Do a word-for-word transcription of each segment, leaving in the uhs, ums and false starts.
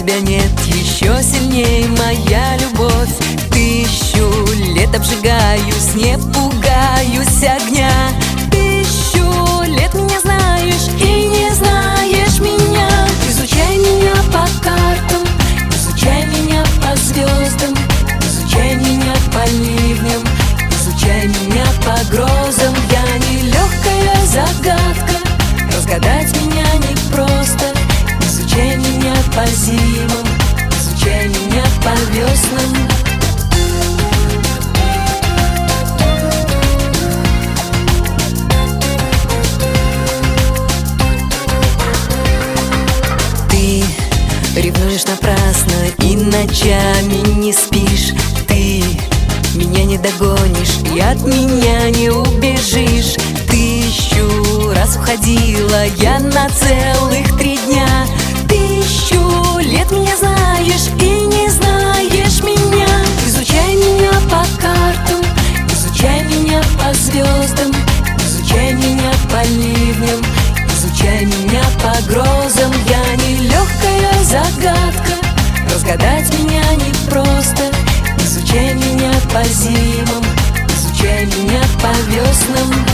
тебя нет, еще сильней моя любовь. Тысячу лет обжигаюсь, не пугаюсь огня. Тысячу лет меня знаешь и не знаешь меня. Изучай меня по картам, изучай меня по звездам, изучай меня по ливням, изучай меня по грозам. Я не легкая загадка, разгадать меня непросто. Изучай меня по зимам, изучай меня по веснам. Ты ревнуешь напрасно и ночами не спишь. Ты меня не догонишь и от меня не убежишь. Тысячу раз уходила я на целых три дня. Тысячу лет меня знаешь и не знаешь меня. Изучай меня по картам, изучай меня по звездам, изучай меня по ливням, изучай меня по грозам. Я не легкая загадка, разгадать меня непросто. Изучай меня по зимам, изучай меня по веснам.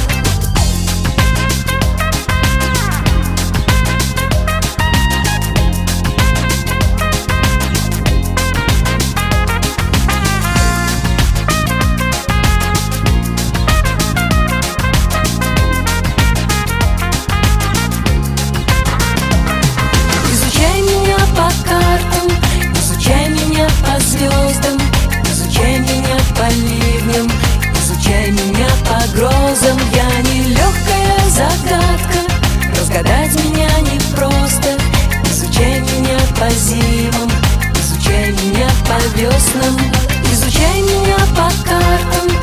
Изучай меня по ливням, изучай меня по грозам. Я не легкая загадка, разгадать меня непросто. Изучай меня по зимам, изучай меня по веснам. Изучай меня по картам,